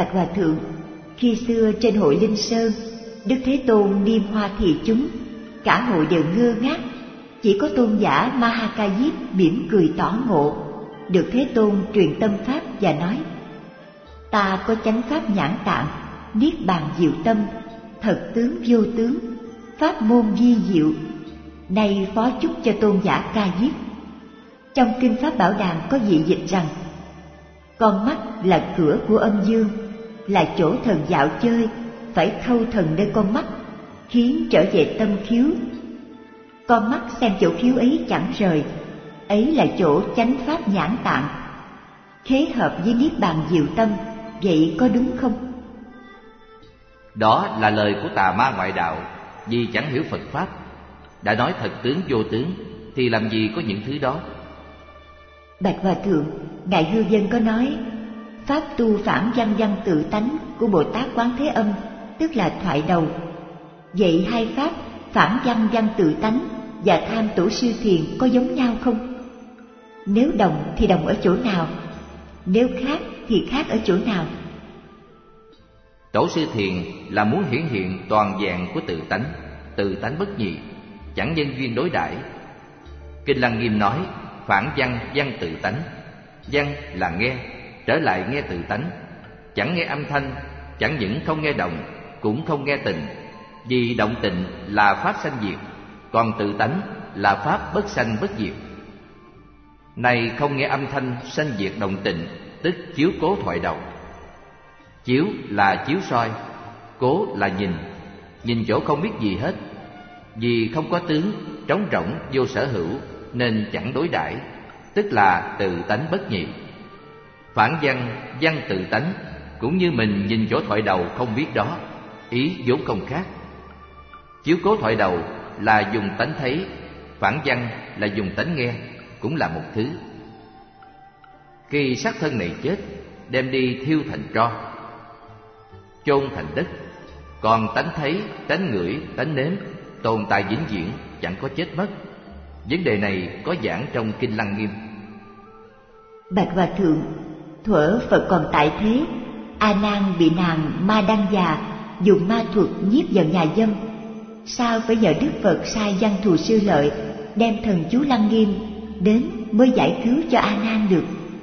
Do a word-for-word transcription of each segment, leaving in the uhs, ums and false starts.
Bạch Hòa Thượng, khi xưa trên hội Linh Sơn, Đức Thế Tôn niêm hoa thị chúng, cả hội đều ngơ ngác, chỉ có tôn giả Ma Ha Ca Diếp mỉm cười tỏ ngộ, được Thế Tôn truyền tâm pháp và nói: ta có chánh pháp nhãn tạng, niết bàn diệu tâm, thật tướng vô tướng, pháp môn vi diệu, nay phó chúc cho tôn giả Ca Diếp. Trong kinh Pháp Bảo Đàm có vị dịch rằng: con mắt là cửa của âm dương, là chỗ thần dạo chơi, phải thâu thần nơi con mắt, khiến trở về tâm khiếu. Con mắt xem chỗ khiếu ấy chẳng rời, ấy là chỗ chánh pháp nhãn tạng, khế hợp với niết bàn diệu tâm. Vậy có đúng không? Đó là lời của tà ma ngoại đạo, vì chẳng hiểu Phật Pháp. Đã nói thật tướng vô tướng, thì làm gì có những thứ đó. Bạch Hòa Thượng, Ngài Hư Vân có nói: pháp tu phản văn văn tự tánh của Bồ Tát Quán Thế Âm, tức là thoại đầu. Vậy hai pháp phản văn văn tự tánh và tham tổ sư thiền có giống nhau không? Nếu đồng thì đồng ở chỗ nào? Nếu khác thì khác ở chỗ nào? Tổ sư thiền là muốn hiển hiện toàn vẹn của tự tánh, tự tánh bất nhị, chẳng nhân duyên đối đãi. Kinh Lăng Nghiêm nói phản văn văn tự tánh. Văn là nghe, trở lại nghe tự tánh, chẳng nghe âm thanh, chẳng những không nghe động, cũng không nghe tình. Vì động tịnh là pháp sanh diệt, còn tự tánh là pháp bất sanh bất diệt. Này không nghe âm thanh sanh diệt động tịnh, tức chiếu cố thoại đầu. Chiếu là chiếu soi, cố là nhìn, nhìn chỗ không biết gì hết. Vì không có tướng, trống rỗng vô sở hữu, nên chẳng đối đãi, tức là tự tánh bất nhị. Phản văn văn tự tánh, cũng như mình nhìn chỗ thoại đầu không biết đó, ý vốn không khác. Chiếu cố thoại đầu là dùng tánh thấy, phản văn là dùng tánh nghe, cũng là một thứ. Khi xác thân này chết, đem đi thiêu thành tro, chôn thành đất, còn tánh thấy, tánh ngửi, tánh nếm tồn tại vĩnh viễn, chẳng có chết mất. Vấn đề này có giảng trong Kinh Lăng Nghiêm. Bạch Hòa Thượng, thuở Phật còn tại thế, A Nan bị nàng Ma Đăng Già dùng ma thuật nhiếp vào nhà dâm. Sao phải nhờ Đức Phật sai Văn Thù Sư Lợi đem thần chú Lăng Nghiêm đến mới giải cứu cho A Nan được?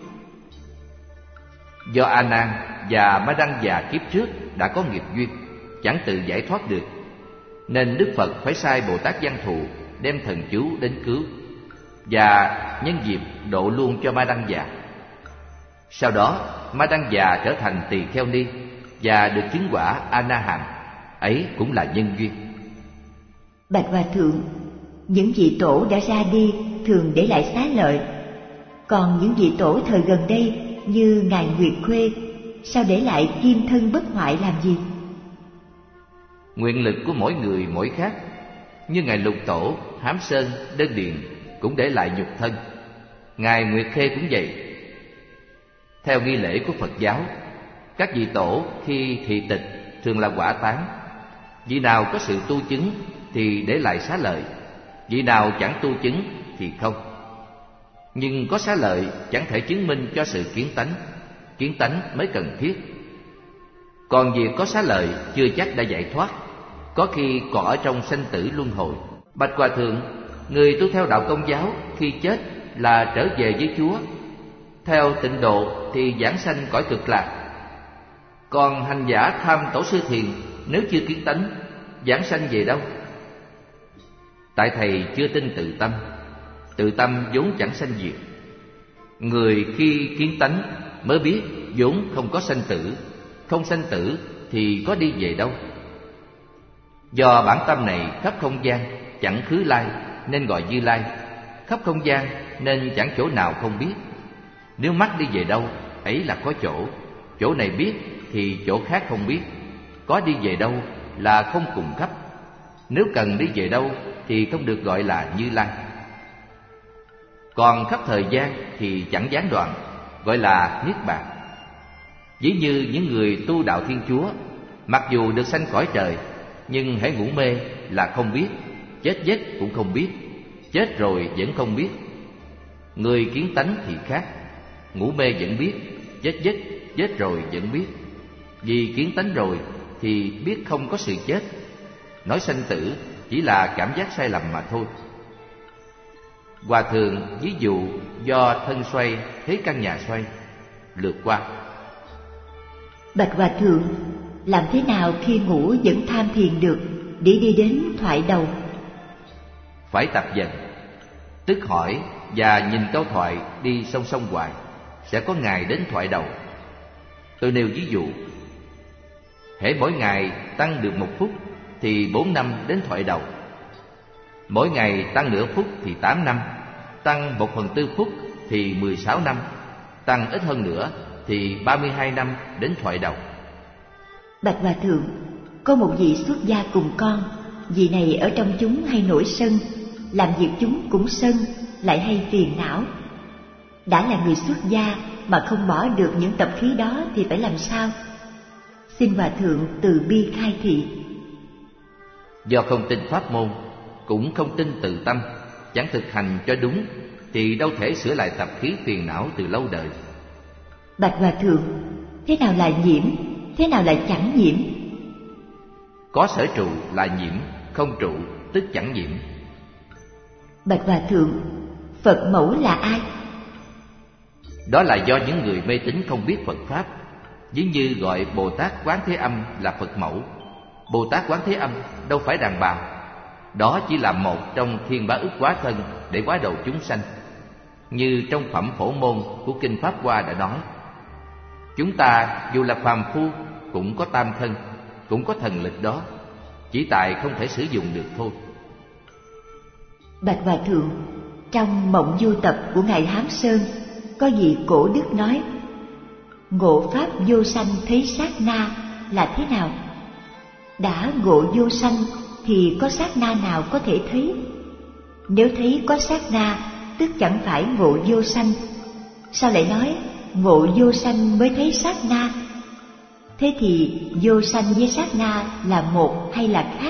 Do A Nan và Ma Đăng Già kiếp trước đã có nghiệp duyên, chẳng tự giải thoát được, nên Đức Phật phải sai Bồ Tát Văn Thù đem thần chú đến cứu, và nhân dịp độ luôn cho Ma Đăng Già. Sau đó Ma Đăng Già trở thành tỳ kheo ni và được chứng quả A Na Hàm, ấy cũng là nhân duyên. Bạch Hòa Thượng, những vị tổ đã ra đi thường để lại xá lợi, còn những vị tổ thời gần đây như Ngài Nguyệt Khuê, sao để lại kim thân bất hoại làm gì? Nguyện lực của mỗi người mỗi khác. Như Ngài Lục Tổ, Hám Sơn, Đơn Điền cũng để lại nhục thân, Ngài Nguyệt Khê cũng vậy. Theo nghi lễ của Phật giáo, các vị tổ khi thị tịch thường là quả tán. Vị nào có sự tu chứng thì để lại xá lợi, vị nào chẳng tu chứng thì không. Nhưng có xá lợi chẳng thể chứng minh cho sự kiến tánh, kiến tánh mới cần thiết. Còn việc có xá lợi chưa chắc đã giải thoát, có khi còn ở trong sanh tử luân hồi. Bạch Hòa Thượng, người tu theo đạo Công giáo khi chết là trở về với Chúa. Theo Tịnh Độ thì giảng sanh cõi Cực Lạc. Còn hành giả tham tổ sư thiền nếu chưa kiến tánh, giảng sanh về đâu? Tại thầy chưa tin tự tâm. Tự tâm vốn chẳng sanh diệt. Người khi kiến tánh mới biết vốn không có sanh tử. Không sanh tử thì có đi về đâu? Do bản tâm này khắp không gian chẳng khứ lai, nên gọi Như Lai. Khắp không gian nên chẳng chỗ nào không biết. Nếu mắt đi về đâu, ấy là có chỗ. Chỗ này biết thì chỗ khác không biết. Có đi về đâu là không cùng khắp. Nếu cần đi về đâu thì không được gọi là Như Lai. Còn khắp thời gian thì chẳng gián đoạn, gọi là Niết Bàn. Ví như những người tu đạo Thiên Chúa, mặc dù được sanh cõi trời, nhưng hễ ngủ mê là không biết, chết giấc cũng không biết, chết rồi vẫn không biết. Người kiến tánh thì khác, ngủ mê vẫn biết, chết giấc, chết rồi vẫn biết. Vì kiến tánh rồi thì biết không có sự chết. Nói sanh tử chỉ là cảm giác sai lầm mà thôi. Hòa thượng ví dụ do thân xoay thấy căn nhà xoay, lượt qua. Bạch Hòa thượng, làm thế nào khi ngủ vẫn tham thiền được để đi đến thoại đầu? Phải tập dần. Tức hỏi và nhìn câu thoại đi song song hoài, sẽ có ngày đến thoại đầu. Tôi nêu ví dụ, hễ mỗi ngày tăng được một phút thì bốn năm đến thoại đầu. Mỗi ngày tăng nửa phút thì tám năm, tăng một phần tư phút thì mười sáu năm, tăng ít hơn nữa thì ba mươi hai năm đến thoại đầu. Bạch Hòa thượng, có một vị xuất gia cùng con. Vị này ở trong chúng hay nổi sân, làm việc chúng cũng sân, lại hay phiền não. Đã là người xuất gia mà không bỏ được những tập khí đó thì phải làm sao? Xin Hòa thượng từ bi khai thị. Do không tin pháp môn, cũng không tin tự tâm, chẳng thực hành cho đúng, thì đâu thể sửa lại tập khí phiền não từ lâu đời. Bạch Hòa thượng, thế nào là nhiễm, thế nào là chẳng nhiễm? Có sở trụ là nhiễm, không trụ tức chẳng nhiễm. Bạch Hòa thượng, Phật mẫu là ai? Đó là do những người mê tín không biết Phật Pháp, ví như gọi Bồ Tát Quán Thế Âm là Phật mẫu. Bồ Tát Quán Thế Âm đâu phải đàn bà, đó chỉ là một trong thiên bá ức quá thân để hóa độ chúng sanh. Như trong phẩm Phổ Môn của Kinh Pháp Hoa đã nói, chúng ta dù là phàm phu cũng có tam thân, cũng có thần lực đó, chỉ tại không thể sử dụng được thôi. Bạch Hòa thượng, trong Mộng Du Tập của Ngài Hám Sơn có vị cổ đức nói, ngộ pháp vô sanh thấy sát na là thế nào? Đã ngộ vô sanh thì có sát na nào có thể thấy? Nếu thấy có sát na tức chẳng phải ngộ vô sanh. Sao lại nói ngộ vô sanh mới thấy sát na? Thế thì vô sanh với sát na là một hay là khác?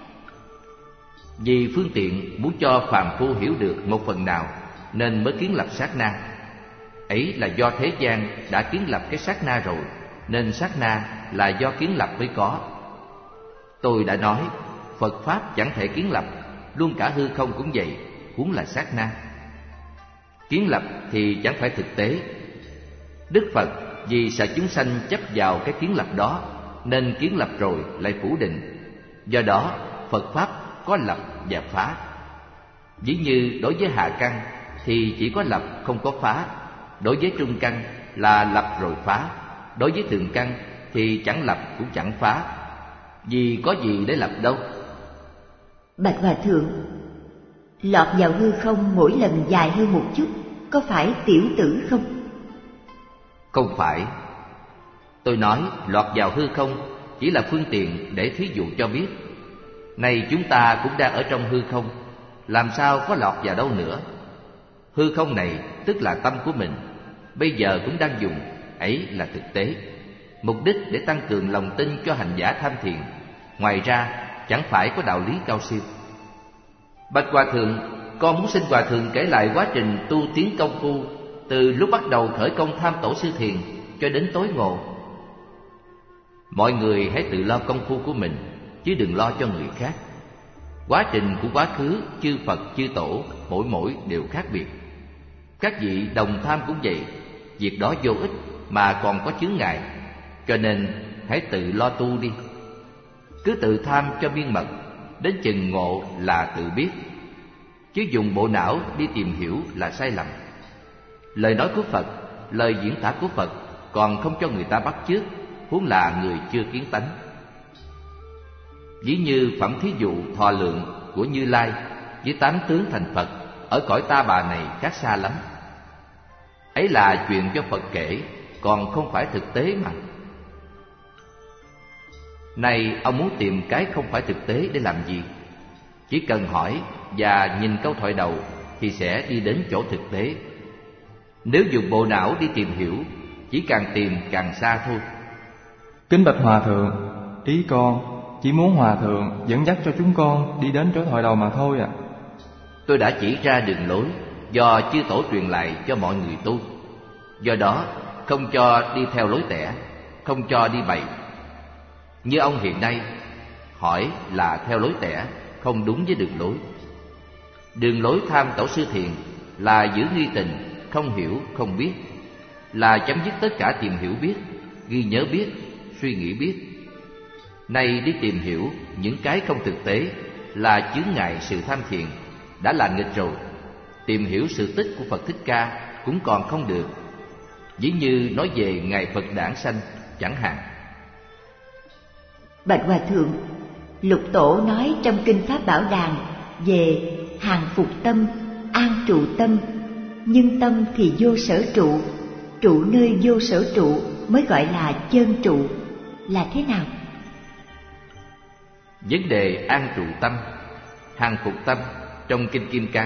Vì phương tiện muốn cho phàm phu hiểu được một phần nào nên mới kiến lập sát na. Ấy là do thế gian đã kiến lập cái sát na rồi, nên sát na là do kiến lập mới có. Tôi đã nói Phật Pháp chẳng thể kiến lập, luôn cả hư không cũng vậy, huống là sát na. Kiến lập thì chẳng phải thực tế. Đức Phật vì sợ chúng sanh chấp vào cái kiến lập đó, nên kiến lập rồi lại phủ định. Do đó Phật Pháp có lập và phá. Ví như đối với hạ căn thì chỉ có lập không có phá, đối với trung căn là lập rồi phá, đối với thượng căn thì chẳng lập cũng chẳng phá. Vì có gì để lập đâu? Bạch Hòa thượng, lọt vào hư không mỗi lần dài hơn một chút, có phải tiểu tử không? Không phải. Tôi nói lọt vào hư không chỉ là phương tiện để thí dụ cho biết. Này chúng ta cũng đang ở trong hư không, làm sao có lọt vào đâu nữa? Hư không này tức là tâm của mình, bây giờ cũng đang dùng, ấy là thực tế. Mục đích để tăng cường lòng tin cho hành giả tham thiền, ngoài ra chẳng phải có đạo lý cao siêu. Bạch Hòa thượng, con muốn xin Hòa thượng kể lại quá trình tu tiến công phu, từ lúc bắt đầu khởi công tham tổ sư thiền cho đến tối ngộ. Mọi người hãy tự lo công phu của mình, chứ đừng lo cho người khác. Quá trình của quá khứ chư Phật chư Tổ mỗi mỗi đều khác biệt. Các vị đồng tham cũng vậy, việc đó vô ích mà còn có chướng ngại, cho nên hãy tự lo tu đi. Cứ tự tham cho miên mật, đến chừng ngộ là tự biết. Chứ dùng bộ não đi tìm hiểu là sai lầm. Lời nói của Phật, lời diễn tả của Phật còn không cho người ta bắt chước, huống là người chưa kiến tánh. Ví như phẩm thí dụ thọ lượng của Như Lai với tám tướng thành Phật ở cõi Ta Bà này khác xa lắm. Ấy là chuyện do Phật kể, còn không phải thực tế mà. Này ông muốn tìm cái không phải thực tế để làm gì? Chỉ cần hỏi và nhìn câu thoại đầu thì sẽ đi đến chỗ thực tế. Nếu dùng bộ não đi tìm hiểu, chỉ càng tìm càng xa thôi. Kính bạch Hòa thượng, ý con chỉ muốn Hòa thượng dẫn dắt cho chúng con đi đến chỗ thoại đầu mà thôi ạ. À. Tôi đã chỉ ra đường lối do chư Tổ truyền lại cho mọi người tu. Do đó không cho đi theo lối tẻ, không cho đi bậy, Như ông hiện nay, hỏi là theo lối tẻ, không đúng với đường lối. Đường lối tham tổ sư thiền là giữ nghi tình, không hiểu, không biết, là chấm dứt tất cả tìm hiểu biết, ghi nhớ biết, suy nghĩ biết. Nay đi tìm hiểu những cái không thực tế là chướng ngại sự tham thiền, đã là nghịch rồi. Tìm hiểu sự tích của Phật Thích Ca cũng còn không được. Ví như nói về Ngài Phật Đản Sanh chẳng hạn. Bạch Hòa Thượng, Lục Tổ nói trong Kinh Pháp Bảo Đàn về hàng phục tâm, an trụ tâm, nhưng tâm thì vô sở trụ, trụ nơi vô sở trụ mới gọi là chân trụ, là thế nào? Vấn đề an trụ tâm, hàng phục tâm trong Kinh Kim Cang,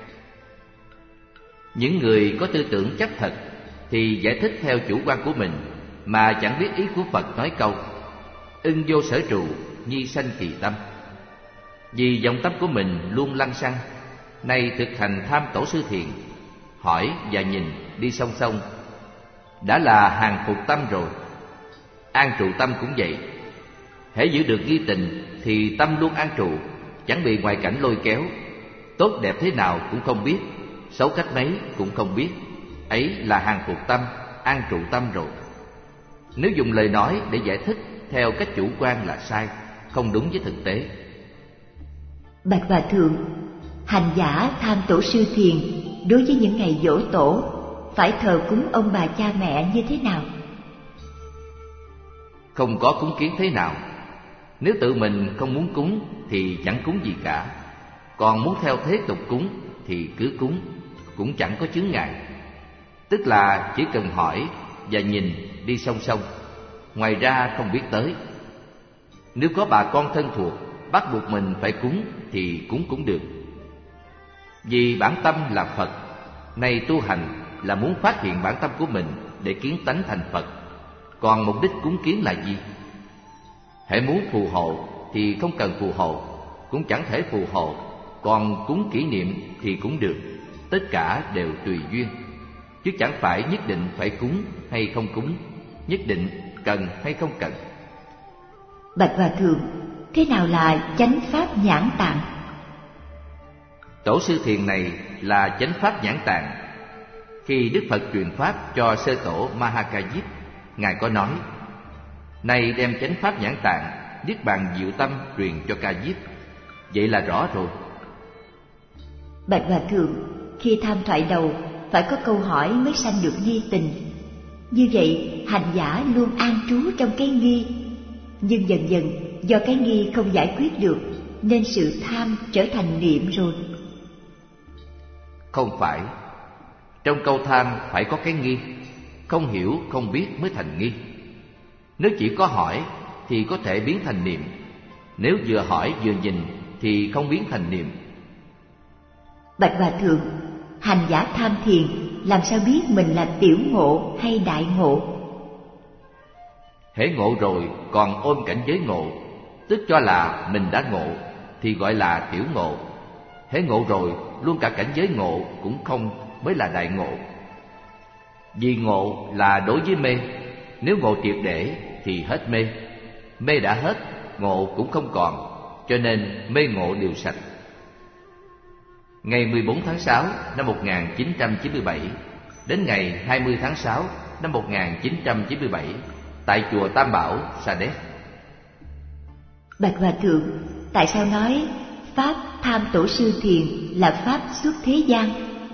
những người có tư tưởng chấp thật thì giải thích theo chủ quan của mình, mà chẳng biết ý của Phật nói câu ưng vô sở trụ, nhi sanh kỳ tâm. Vì vọng tâm của mình luôn lăng xăng, nay thực hành tham tổ sư thiền, hỏi và nhìn đi song song, đã là hàng phục tâm rồi. An trụ tâm cũng vậy. Hễ giữ được nghi tình thì tâm luôn an trụ, chẳng bị ngoại cảnh lôi kéo. Tốt đẹp thế nào cũng không biết, xấu cách mấy cũng không biết. Ấy là hàng phục tâm, an trụ tâm rồi. Nếu dùng lời nói để giải thích theo cách chủ quan là sai, không đúng với thực tế. Bạch Hòa Thượng, hành giả tham tổ sư thiền đối với những ngày giỗ tổ phải thờ cúng ông bà cha mẹ như thế nào? Không có cúng kiến thế nào. Nếu tự mình không muốn cúng thì chẳng cúng gì cả. Còn muốn theo thế tục cúng thì cứ cúng, cũng chẳng có chướng ngại. Tức là chỉ cần hỏi và nhìn đi song song, ngoài ra không biết tới. Nếu có bà con thân thuộc bắt buộc mình phải cúng thì cúng cũng được. Vì bản tâm là Phật, nay tu hành là muốn phát hiện bản tâm của mình để kiến tánh thành Phật. Còn mục đích cúng kiến là gì? Hễ muốn phù hộ thì không cần phù hộ, cũng chẳng thể phù hộ. Còn cúng kỷ niệm thì cũng được. Tất cả đều tùy duyên, chứ chẳng phải nhất định phải cúng hay không cúng, nhất định cần hay không cần. Bạch Hòa Thượng, thế nào là chánh pháp nhãn tạng? Tổ sư thiền này là chánh pháp nhãn tạng. Khi Đức Phật truyền pháp cho sơ tổ Mahakayip, Ngài có nói: nay đem chánh pháp nhãn tạng, niết bàn diệu tâm truyền cho Ca Diếp. Vậy là rõ rồi. Bạch Hòa Thượng, khi tham thoại đầu phải có câu hỏi mới sanh được nghi tình. Như vậy hành giả luôn an trú trong cái nghi, nhưng dần dần do cái nghi không giải quyết được nên sự tham trở thành niệm rồi. Không phải. Trong câu tham phải có cái nghi. Không hiểu, không biết mới thành nghi. Nếu chỉ có hỏi thì có thể biến thành niệm. Nếu vừa hỏi vừa nhìn thì không biến thành niệm. Bạch Hòa Thượng, hành giả tham thiền làm sao biết mình là tiểu ngộ hay đại ngộ? Hễ ngộ rồi còn ôm cảnh giới ngộ, tức cho là mình đã ngộ, thì gọi là tiểu ngộ. Hễ ngộ rồi luôn cả cảnh giới ngộ cũng không, mới là đại ngộ. Vì ngộ là đối với mê. Nếu ngộ triệt để thì hết mê. Mê đã hết, ngộ cũng không còn, cho nên mê ngộ đều sạch. Ngày mười bốn tháng sáu năm một nghìn chín trăm chín mươi bảy đến ngày hai mươi tháng sáu năm một nghìn chín trăm chín mươi bảy tại chùa Tam Bảo, Sa Đéc. Bạch Hòa Thượng, tại sao nói pháp tham tổ sư thiền là pháp xuất thế gian?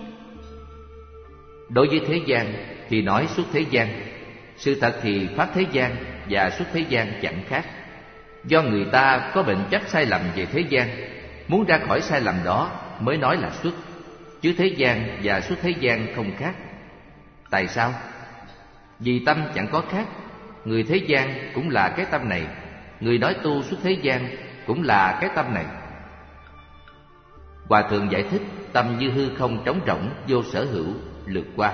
Đối với thế gian thì nói xuất thế gian. Sự thật thì pháp thế gian và xuất thế gian chẳng khác. Do người ta có bệnh chấp sai lầm về thế gian, muốn ra khỏi sai lầm đó mới nói là xuất. Chứ thế gian và xuất thế gian không khác. Tại sao? Vì tâm chẳng có khác. Người thế gian cũng là cái tâm này, người nói tu xuất thế gian cũng là cái tâm này. Hòa Thượng giải thích tâm như hư không trống rỗng, vô sở hữu, lượt qua.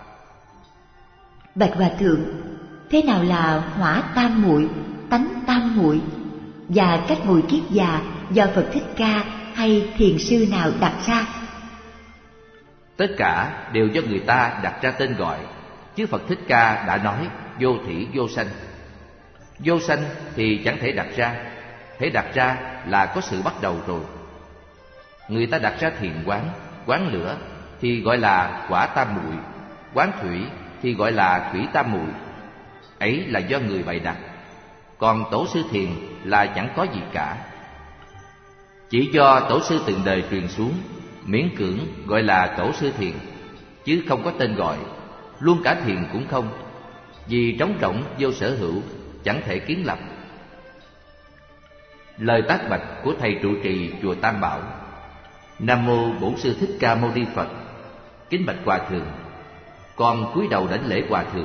Bạch Hòa Thượng, thế nào là hỏa tam muội, tánh tam muội? Và cách mùi kiết già do Phật Thích Ca hay thiền sư nào đặt ra? Tất cả đều do người ta đặt ra tên gọi, chứ Phật Thích Ca đã nói vô thủy vô sanh. Vô sanh thì chẳng thể đặt ra, thể đặt ra là có sự bắt đầu rồi. Người ta đặt ra thiền quán, quán lửa thì gọi là quả tam muội, quán thủy thì gọi là thủy tam muội. Ấy là do người bày đặt, còn tổ sư thiền là chẳng có gì cả. Chỉ do tổ sư từng đời truyền xuống, miễn cưỡng gọi là tổ sư thiền, chứ không có tên gọi, luôn cả thiền cũng không, vì trống rỗng vô sở hữu, chẳng thể kiến lập. Lời tác bạch của thầy trụ trì chùa Tam Bảo: Nam mô Bổn Sư Thích Ca Mâu Ni Phật. Kính bạch Hòa thượng, con cúi đầu đảnh lễ Hòa thượng.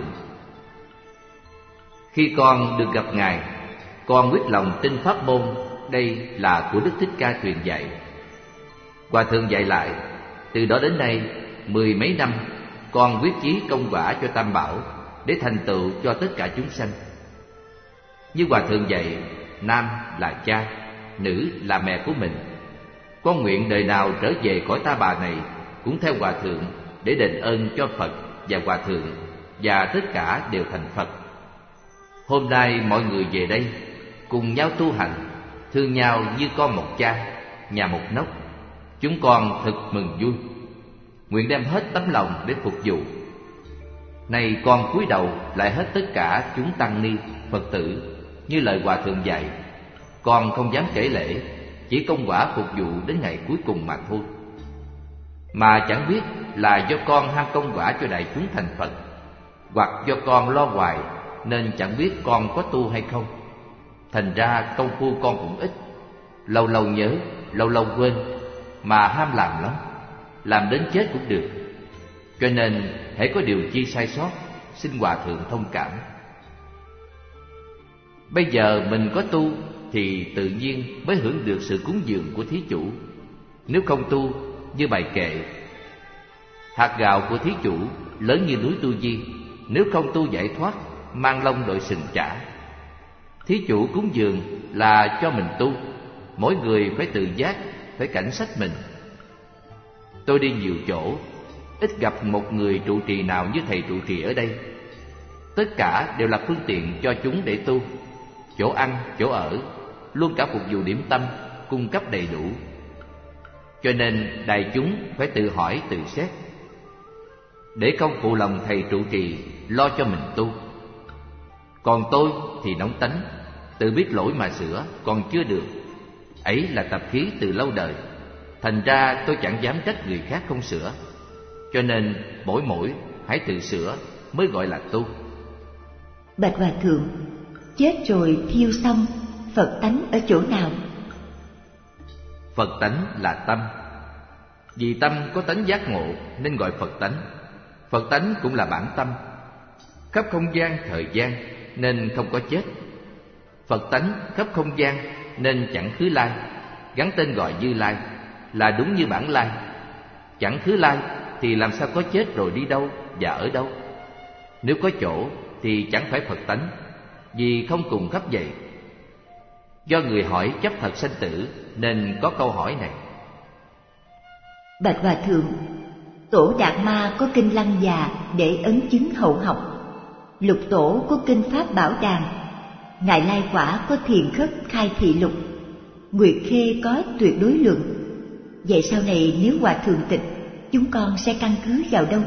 Khi con được gặp ngài, con quyết lòng tin pháp môn đây là của Đức Thích Ca truyền dạy. Hòa thượng dạy lại: từ đó đến nay mười mấy năm, con quyết chí công quả cho Tam Bảo để thành tựu cho tất cả chúng sanh. Như Hòa thượng dạy, nam là cha, nữ là mẹ của mình. Con nguyện đời nào trở về cõi ta bà này cũng theo Hòa thượng để đền ơn cho Phật và Hòa thượng, và tất cả đều thành Phật. Hôm nay mọi người về đây cùng nhau tu hành, thương nhau như con một cha, nhà một nóc. Chúng con thật mừng vui, nguyện đem hết tấm lòng để phục vụ. Nay con cúi đầu lại hết tất cả chúng tăng ni, Phật tử như lời Hòa thượng dạy. Con không dám kể lễ, chỉ công quả phục vụ đến ngày cuối cùng mà thôi. Mà chẳng biết là do con ham công quả cho đại chúng thành Phật, hoặc do con lo hoài nên chẳng biết con có tu hay không. Thành ra công phu con cũng ít, lâu lâu nhớ, lâu lâu quên, mà ham làm lắm, làm đến chết cũng được. Cho nên hễ có điều chi sai sót, xin Hòa thượng thông cảm. Bây giờ mình có tu thì tự nhiên mới hưởng được sự cúng dường của thí chủ. Nếu không tu, như bài kệ: hạt gạo của thí chủ lớn như núi Tu Di, nếu không tu giải thoát, mang lông đội sừng trả. Thí chủ cúng dường là cho mình tu, mỗi người phải tự giác, phải cảnh sách mình. Tôi đi nhiều chỗ, ít gặp một người trụ trì nào như thầy trụ trì ở đây. Tất cả đều là phương tiện cho chúng để tu, chỗ ăn, chỗ ở, luôn cả phục vụ điểm tâm, cung cấp đầy đủ. Cho nên đại chúng phải tự hỏi tự xét, để không phụ lòng thầy trụ trì lo cho mình tu. Còn tôi thì nóng tánh, tự biết lỗi mà sửa còn chưa được. Ấy là tập khí từ lâu đời, thành ra tôi chẳng dám trách người khác không sửa. Cho nên mỗi mỗi hãy tự sửa mới gọi là tu. Bạch Hòa thượng, chết rồi thiêu xong, Phật tánh ở chỗ nào? Phật tánh là tâm. Vì tâm có tánh giác ngộ nên gọi Phật tánh. Phật tánh cũng là bản tâm, khắp không gian thời gian nên không có chết. Phật tánh khắp không gian nên chẳng khứ lai, gắn tên gọi Như Lai là đúng như bản lai. Chẳng khứ lai thì làm sao có chết rồi đi đâu và ở đâu? Nếu có chỗ thì chẳng phải Phật tánh, vì không cùng khắp vậy. Do người hỏi chấp thật sanh tử nên có câu hỏi này. Bạch Hòa thượng, Tổ Đạt Ma có kinh Lăng Già để ấn chứng hậu học, Lục Tổ có kinh Pháp Bảo Đàn, Ngài Lai Quả có Thiền Khất Khai Thị Lục, Nguyệt Khê có Tuyệt Đối Luận. Vậy sau này nếu Hòa thượng tịch, chúng con sẽ căn cứ vào đâu?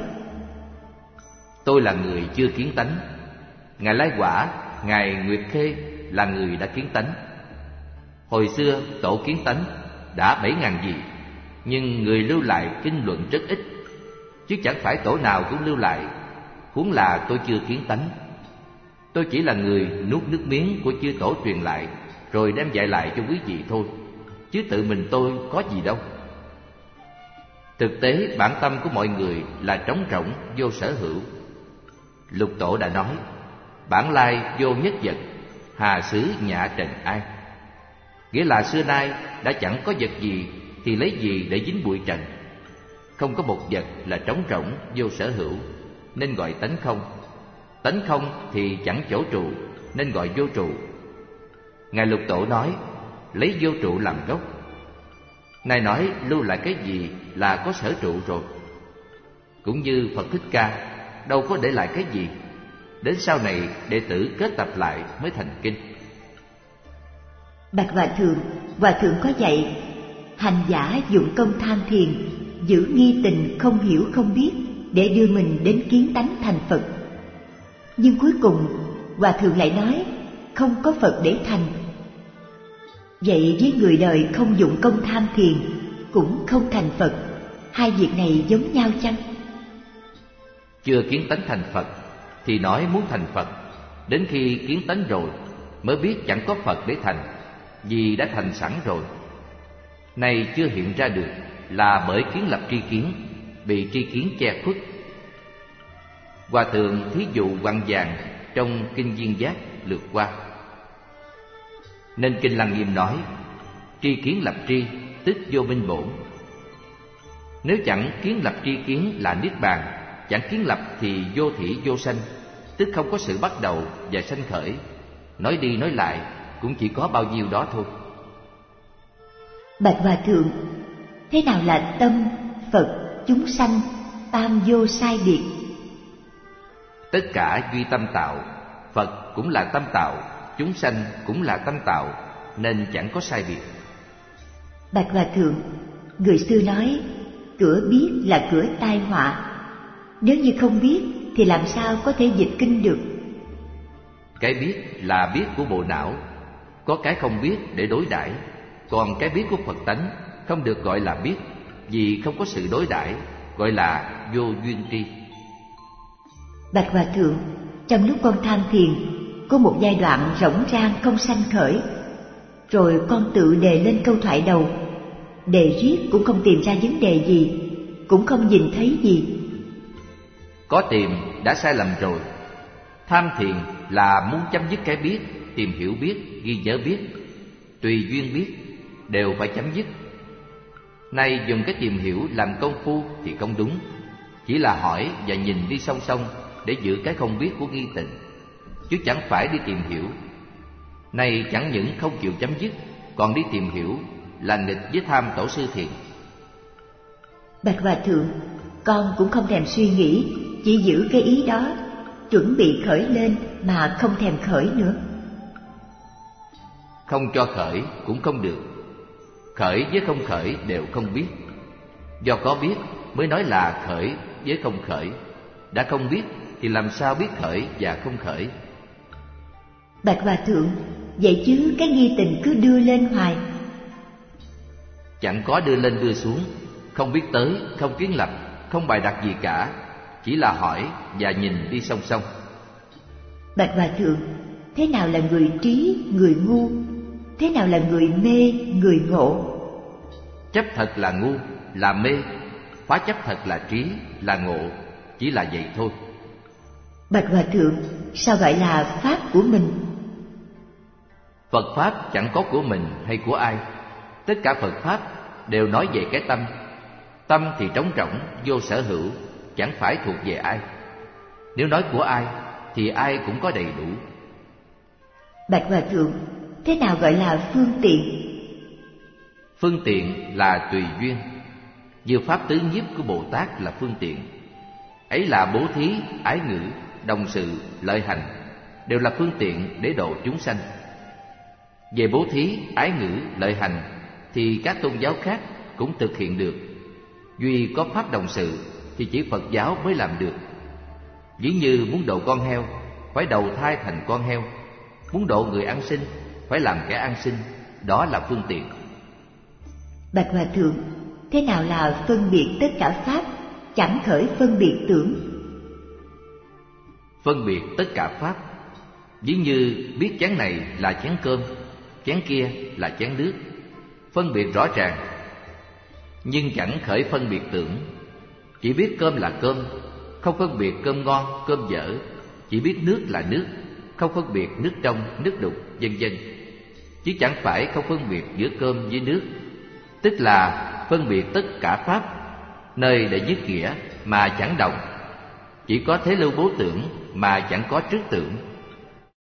Tôi là người chưa kiến tánh, Ngài Lai Quả, Ngài Nguyệt Khê là người đã kiến tánh. Hồi xưa tổ kiến tánh đã bảy ngàn vị, nhưng người lưu lại kinh luận rất ít, chứ chẳng phải tổ nào cũng lưu lại. Huống là tôi chưa kiến tánh. Tôi chỉ là người nuốt nước miếng của chư tổ truyền lại, rồi đem dạy lại cho quý vị thôi, chứ tự mình tôi có gì đâu. Thực tế bản tâm của mọi người là trống rỗng vô sở hữu. Lục Tổ đã nói: bản lai vô nhất vật, hà xứ nhạ trần ai. Nghĩa là xưa nay đã chẳng có vật gì thì lấy gì để dính bụi trần. Không có một vật là trống rỗng vô sở hữu nên gọi tánh không. Tánh không thì chẳng chỗ trụ nên gọi vô trụ. Ngài Lục Tổ nói lấy vô trụ làm gốc. Này nói lưu lại cái gì là có sở trụ rồi. Cũng như Phật Thích Ca đâu có để lại cái gì. Đến sau này đệ tử kết tập lại mới thành kinh. Bạch Hòa Thượng, Hòa Thượng có dạy hành giả dụng công tham thiền, giữ nghi tình không hiểu không biết để đưa mình đến kiến tánh thành Phật. Nhưng cuối cùng Hòa Thượng lại nói không có Phật để thành. Vậy với người đời không dụng công tham thiền cũng không thành Phật, hai việc này giống nhau chăng? Chưa kiến tánh thành Phật thì nói muốn thành Phật, đến khi kiến tánh rồi mới biết chẳng có Phật để thành, vì đã thành sẵn rồi. Này chưa hiện ra được là bởi kiến lập tri kiến, bị tri kiến che khuất. Hòa Thượng thí dụ quặng vàng trong Kinh Viên Giác lượt qua. Nên Kinh Lăng Nghiêm nói tri kiến lập tri tức vô minh bổn. Nếu chẳng kiến lập tri kiến là niết bàn, chẳng kiến lập thì vô thỉ vô sanh, tức không có sự bắt đầu và sanh khởi. Nói đi nói lại cũng chỉ có bao nhiêu đó thôi. Bạch Hòa Thượng, thế nào là tâm, Phật, chúng sanh, tam vô sai biệt? Tất cả duy tâm tạo, Phật cũng là tâm tạo, chúng sanh cũng là tâm tạo, nên chẳng có sai biệt. Bạch Hòa Thượng, người xưa nói cửa biết là cửa tai họa. Nếu như không biết thì làm sao có thể dịch kinh được? Cái biết là biết của bộ não, có cái không biết để đối đãi. Còn cái biết của Phật tánh không được gọi là biết, vì không có sự đối đãi, gọi là vô duyên tri. Bạch Hòa Thượng, trong lúc con tham thiền, có một giai đoạn rỗng rang không sanh khởi, rồi con tự đề lên câu thoại đầu, đề riết cũng không tìm ra vấn đề gì, cũng không nhìn thấy gì. Có tìm đã sai lầm rồi. Tham thiền là muốn chấm dứt cái biết, tìm hiểu biết, ghi nhớ biết, tùy duyên biết, đều phải chấm dứt. Nay dùng cái tìm hiểu làm công phu thì không đúng, chỉ là hỏi và nhìn đi song song để giữ cái không biết của nghi tình, chứ chẳng phải đi tìm hiểu. Nay chẳng những không chịu chấm dứt, còn đi tìm hiểu là nghịch với tham tổ sư thiền. Bạch Hòa Thượng, con cũng không thèm suy nghĩ, chỉ giữ cái ý đó, chuẩn bị khởi lên mà không thèm khởi nữa. Không cho khởi cũng không được, khởi với không khởi đều không biết. Do có biết mới nói là khởi với không khởi, đã không biết thì làm sao biết khởi và không khởi? Bạch Hòa Thượng, vậy chứ cái nghi tình cứ đưa lên hoài. Chẳng có đưa lên đưa xuống, không biết tới, không kiến lập, không bày đặt gì cả, chỉ là hỏi và nhìn đi song song. Bạch Hòa Thượng, thế nào là người trí, người ngu? Thế nào là người mê, người ngộ? Chấp thật là ngu, là mê, phá chấp thật là trí, là ngộ, chỉ là vậy thôi. Bạch Hòa Thượng, sao gọi là pháp của mình? Phật pháp chẳng có của mình hay của ai. Tất cả Phật pháp đều nói về cái tâm. Tâm thì trống rỗng, vô sở hữu, chẳng phải thuộc về ai. Nếu nói của ai thì ai cũng có đầy đủ. Bạch Hòa Thượng, thế nào gọi là phương tiện? Phương tiện là tùy duyên. Như pháp tứ nhiếp của Bồ Tát là phương tiện. Ấy là bố thí, ái ngữ, đồng sự, lợi hành, đều là phương tiện để độ chúng sanh. Về bố thí, ái ngữ, lợi hành thì các tôn giáo khác cũng thực hiện được. Duy có pháp đồng sự thì chỉ Phật giáo mới làm được. Ví như muốn độ con heo, phải đầu thai thành con heo. Muốn độ người ăn xin, phải làm kẻ ăn xin. Đó là phương tiện. Bạch Hòa Thượng, thế nào là phân biệt tất cả pháp, chẳng khởi phân biệt tưởng? Phân biệt tất cả pháp, ví như biết chén này là chén cơm, chén kia là chén nước, phân biệt rõ ràng, nhưng chẳng khởi phân biệt tưởng. Chỉ biết cơm là cơm, không phân biệt cơm ngon, cơm dở. Chỉ biết nước là nước, không phân biệt nước trong, nước đục, vân vân. Chứ chẳng phải không phân biệt giữa cơm với nước, tức là phân biệt tất cả pháp, nơi để dứt nghĩa mà chẳng động. Chỉ có thế lưu bố tưởng mà chẳng có trước tưởng.